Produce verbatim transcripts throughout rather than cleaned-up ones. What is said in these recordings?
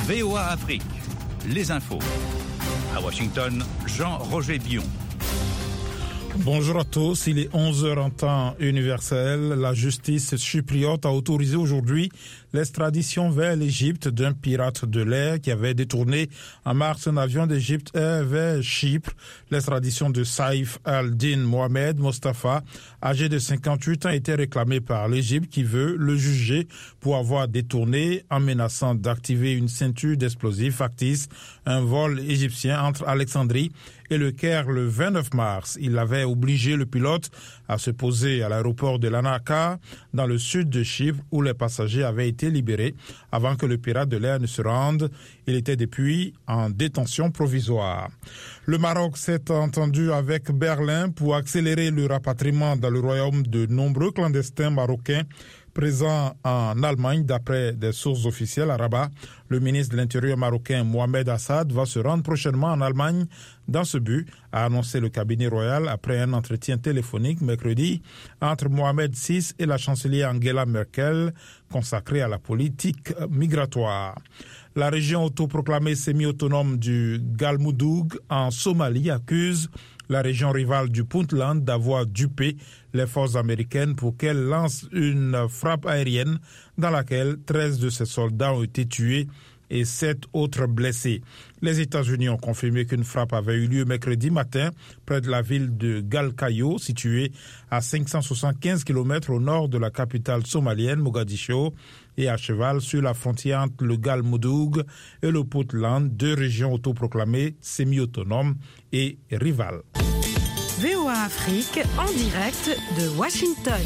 V O A Afrique, les infos. À Washington, Jean-Roger Bion. Bonjour à tous, il est onze heures en temps universel. La justice chypriote a autorisé aujourd'hui l'extradition vers l'Égypte d'un pirate de l'air qui avait détourné en mars un avion d'Égypte Air vers Chypre. L'extradition de Saïf al-Din Mohamed Mostafa, âgé de cinquante-huit ans, était réclamée par l'Égypte qui veut le juger pour avoir détourné, en menaçant d'activer une ceinture d'explosifs factices, un vol égyptien entre Alexandrie et le Caire le vingt-neuf mars. Il avait obligé le pilote à se poser à l'aéroport de Larnaca, dans le sud de Chypre, où les passagers avaient été libérés avant que le pirate de l'air ne se rende. Il était depuis en détention provisoire. Le Maroc s'est entendu avec Berlin pour accélérer le rapatriement dans le royaume de nombreux clandestins marocains présents en Allemagne. D'après des sources officielles à Rabat, le ministre de l'Intérieur marocain Mohamed Assad va se rendre prochainement en Allemagne dans ce but, a annoncé le cabinet royal après un entretien téléphonique mercredi entre Mohamed six et la chancelière Angela Merkel consacré à la politique migratoire. La région autoproclamée semi-autonome du Galmudug en Somalie accuse la région rivale du Puntland d'avoir dupé les forces américaines pour qu'elles lancent une frappe aérienne dans laquelle treize de ses soldats ont été tués et sept autres blessés. Les États-Unis ont confirmé qu'une frappe avait eu lieu mercredi matin près de la ville de Galkayo, située à cinq cent soixante-quinze kilomètres au nord de la capitale somalienne, Mogadiscio, et à cheval sur la frontière entre le Galmudug et le Puntland, deux régions autoproclamées semi-autonomes et rivales. V O A Afrique en direct de Washington.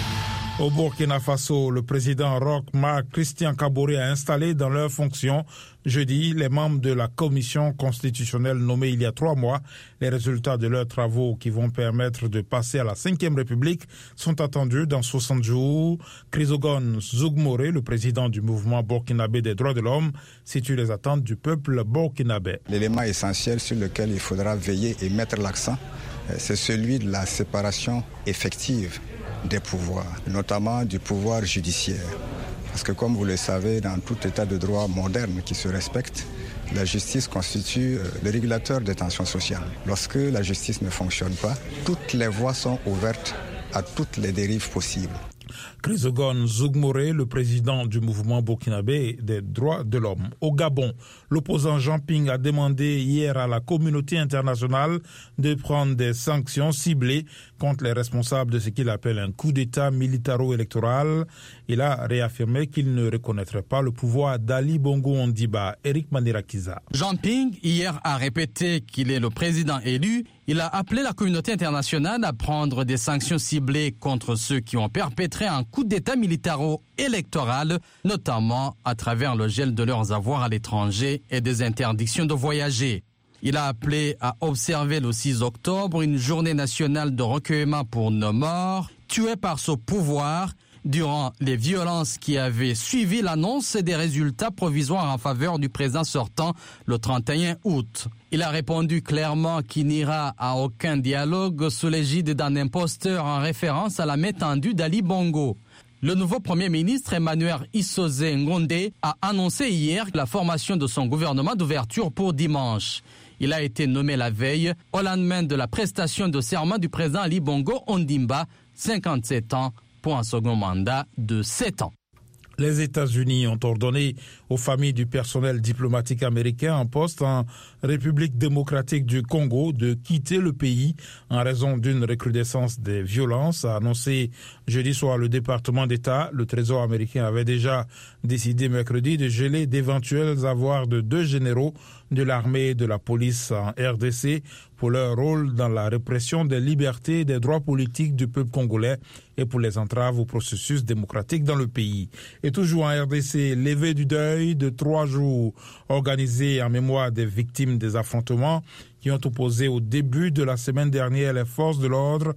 Au Burkina Faso, le président Roch Marc Christian Kaboré a installé dans leurs fonctions jeudi les membres de la commission constitutionnelle nommée il y a trois mois. Les résultats de leurs travaux qui vont permettre de passer à la cinquième République sont attendus dans soixante jours. Chrysogone Zougmoré, le président du mouvement burkinabé des droits de l'homme, situe les attentes du peuple burkinabé. L'élément essentiel sur lequel il faudra veiller et mettre l'accent, c'est celui de la séparation effective des pouvoirs, notamment du pouvoir judiciaire. Parce que comme vous le savez, dans tout état de droit moderne qui se respecte, la justice constitue le régulateur des tensions sociales. Lorsque la justice ne fonctionne pas, toutes les voies sont ouvertes à toutes les dérives possibles. Chrysogone Zougmoré, le président du mouvement burkinabé des droits de l'homme. Au Gabon, l'opposant Jean Ping a demandé hier à la communauté internationale de prendre des sanctions ciblées contre les responsables de ce qu'il appelle un coup d'État militaro-électoral. Il a réaffirmé qu'il ne reconnaîtrait pas le pouvoir d'Ali Bongo Ondimba. Eric Manirakiza. Jean Ping, hier, a répété qu'il est le président élu. Il a appelé la communauté internationale à prendre des sanctions ciblées contre ceux qui ont perpétré un coup d'État militaro-électoral, notamment à travers le gel de leurs avoirs à l'étranger et des interdictions de voyager. Il a appelé à observer le six octobre une journée nationale de recueillement pour nos morts, tués par ce pouvoir durant les violences qui avaient suivi l'annonce des résultats provisoires en faveur du président sortant le trente et un août. Il a répondu clairement qu'il n'ira à aucun dialogue sous l'égide d'un imposteur en référence à la main tendue d'Ali Bongo. Le nouveau Premier ministre Emmanuel Issoze Ngondé a annoncé hier la formation de son gouvernement d'ouverture pour dimanche. Il a été nommé la veille au lendemain de la prestation de serment du président Ali Bongo Ondimba, cinquante-sept ans, pour un second mandat de sept ans. Les États-Unis ont ordonné aux familles du personnel diplomatique américain en poste en République démocratique du Congo de quitter le pays en raison d'une recrudescence des violences, a annoncé jeudi soir le département d'État. Le Trésor américain avait déjà décidé mercredi de geler d'éventuels avoirs de deux généraux de l'armée et de la police en R D C pour leur rôle dans la répression des libertés et des droits politiques du peuple congolais et pour les entraves au processus démocratique dans le pays. Et toujours en R D C, levée du deuil de trois jours organisé en mémoire des victimes des affrontements qui ont opposé au début de la semaine dernière les forces de l'ordre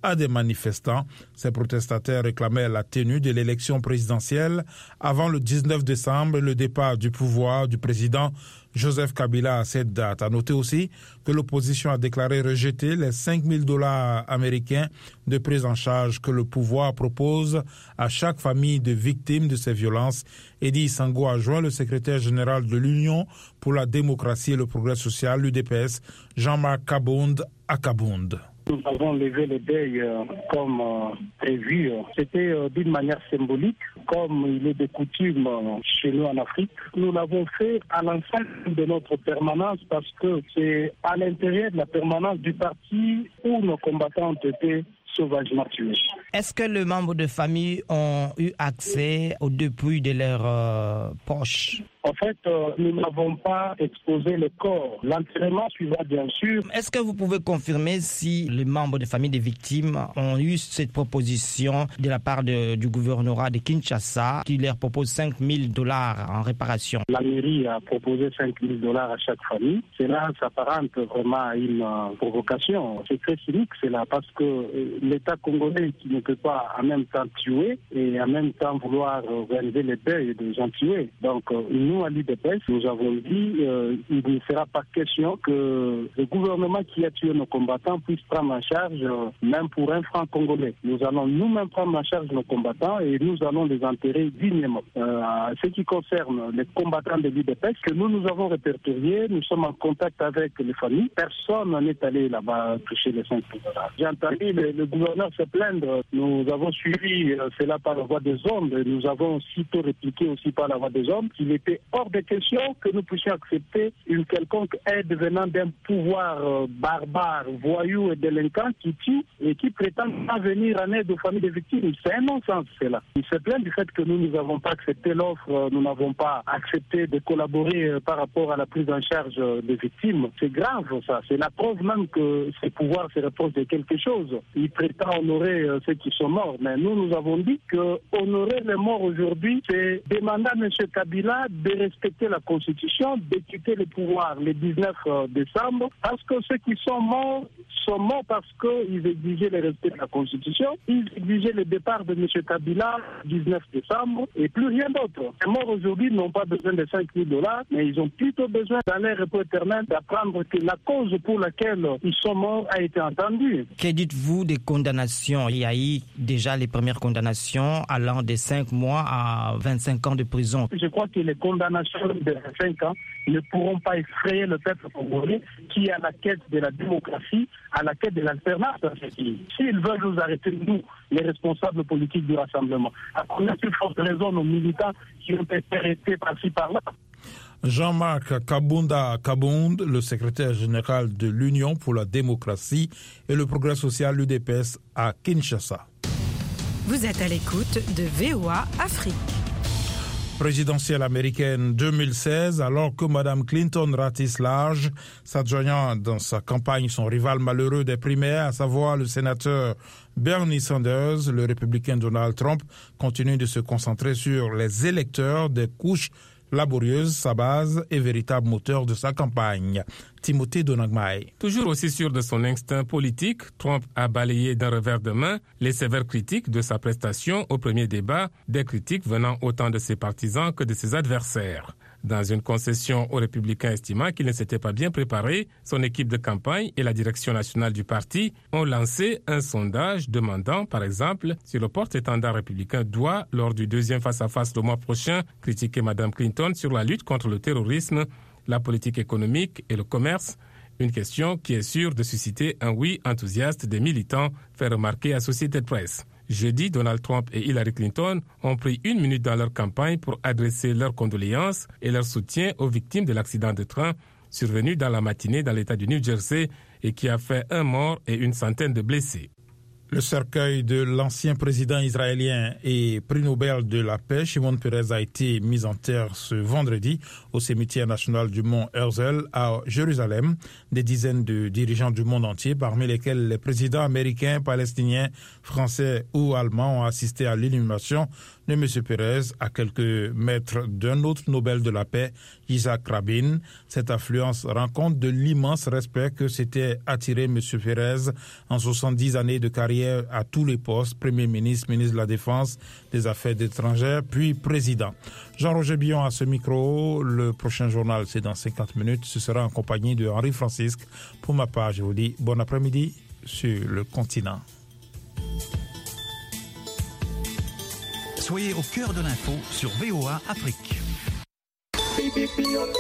à des manifestants. Ces protestataires réclamaient la tenue de l'élection présidentielle avant le dix-neuf décembre et le départ du pouvoir du président Joseph Kabila à cette date. À noter aussi que l'opposition a déclaré rejeter les cinq mille dollars américains de prise en charge que le pouvoir propose à chaque famille de victimes de ces violences. Eddy Sango a joint le secrétaire général de l'Union pour la démocratie et le progrès social, l'U D P S, Jean-Marc Kabound à Kabound. Nous avons levé le deuil euh, comme euh, prévu. C'était euh, d'une manière symbolique, comme il est de coutume euh, chez nous en Afrique. Nous l'avons fait à l'ensemble de notre permanence parce que c'est à l'intérieur de la permanence du parti où nos combattants ont été sauvagement tués. Est-ce que les membres de famille ont eu accès aux dépouilles de leurs euh, poches? En fait, euh, nous n'avons pas exposé le corps. L'enterrement suivra bien sûr. Est-ce que vous pouvez confirmer si les membres de famille des victimes ont eu cette proposition de la part de, du gouvernorat de Kinshasa qui leur propose cinq mille dollars en réparation? La mairie a proposé cinq mille dollars à chaque famille. Cela s'apparente vraiment à une euh, provocation. C'est très cynique, cela, parce que euh, l'État congolais qui ne peut pas en même temps tuer et en même temps vouloir organiser le deuil des gens tués. Donc, euh, nous, à l'U D P S, nous avons dit euh, il ne sera pas question que le gouvernement qui a tué nos combattants puisse prendre en charge, euh, même pour un franc congolais. Nous allons nous-mêmes prendre en charge nos combattants et nous allons les enterrer dignement. Euh, ce qui concerne les combattants de l'U D P S, que nous nous avons répertoriés, nous sommes en contact avec les familles. Personne n'est allé là-bas toucher les cinq mille dollars. J'ai entendu le, le gouverneur se plaindre. Nous avons suivi euh, cela par la voie des ondes. Nous avons aussitôt répliqué aussi par la voie des ondes qu'il était hors de question que nous puissions accepter une quelconque aide venant d'un pouvoir euh, barbare, voyou et délinquant qui tue et qui prétend pas venir en aide aux familles des victimes. C'est un non-sens, cela. Il se plaint du fait que nous nous n'avons pas accepté l'offre, euh, nous n'avons pas accepté de collaborer euh, par rapport à la prise en charge euh, des victimes. C'est grave, ça. C'est la preuve même que ces pouvoirs se reposent de quelque chose. Ils prétendent honorer euh, ceux qui sont morts. Mais nous, nous avons dit que honorer les morts aujourd'hui, c'est demander à M. Kabila de respecter la Constitution, de quitter le pouvoir le dix-neuf décembre, parce que ceux qui sont morts sont morts parce qu'ils exigeaient le respect de la Constitution, ils exigeaient le départ de M. Kabila le dix-neuf décembre et plus rien d'autre. Les morts aujourd'hui n'ont pas besoin de cinq mille dollars, mais ils ont plutôt besoin dans leur repos éternel d'apprendre que la cause pour laquelle ils sont morts a été entendue. Que dites-vous des condamnations? Il y a eu déjà les premières condamnations allant de cinq mois à vingt-cinq ans de prison. Je crois que les condamnations de vingt-cinq ans ne pourront pas effrayer le peuple congolais qui est à la quête de la démocratie, à la quête de l'alternance dans ce pays. S'ils veulent nous arrêter, nous, les responsables politiques du rassemblement, à connaître plus forte raison nos militants qui ont été arrêtés par-ci par-là. Jean-Marc Kabounda Kabound, le secrétaire général de l'Union pour la démocratie et le progrès social, l'U D P S à Kinshasa. Vous êtes à l'écoute de V O A Afrique. Présidentielle américaine deux mille seize, alors que Mme Clinton ratisse large, s'adjoignant dans sa campagne son rival malheureux des primaires, à savoir le sénateur Bernie Sanders, le républicain Donald Trump continue de se concentrer sur les électeurs des couches laborieuse, sa base et véritable moteur de sa campagne. Timothée Donagmaï. Toujours aussi sûr de son instinct politique, Trump a balayé d'un revers de main les sévères critiques de sa prestation au premier débat, des critiques venant autant de ses partisans que de ses adversaires. Dans une concession aux républicains estimant qu'il ne s'était pas bien préparé, son équipe de campagne et la direction nationale du parti ont lancé un sondage demandant, par exemple, si le porte-étendard républicain doit, lors du deuxième face-à-face le mois prochain, critiquer Mme Clinton sur la lutte contre le terrorisme, la politique économique et le commerce. Une question qui est sûre de susciter un oui enthousiaste des militants, fait remarquer Associated Press. Jeudi, Donald Trump et Hillary Clinton ont pris une minute dans leur campagne pour adresser leurs condoléances et leur soutien aux victimes de l'accident de train survenu dans la matinée dans l'État du New Jersey et qui a fait un mort et une centaine de blessés. Le cercueil de l'ancien président israélien et prix Nobel de la paix, Shimon Peres, a été mis en terre ce vendredi au cimetière national du mont Herzl à Jérusalem. Des dizaines de dirigeants du monde entier, parmi lesquels les présidents américains, palestiniens, français ou allemands, ont assisté à l'inhumation de M. Pérez, à quelques mètres d'un autre Nobel de la paix, Isaac Rabin. Cette affluence rend compte de l'immense respect que s'était attiré M. Pérez en soixante-dix années de carrière à tous les postes, Premier ministre, ministre de la Défense, des Affaires étrangères, puis président. Jean-Roger Billon à ce micro. Le prochain journal, c'est dans cinquante minutes. Ce sera en compagnie de Henri Francisque. Pour ma part, je vous dis bon après-midi sur le continent. Soyez au cœur de l'info sur V O A Afrique.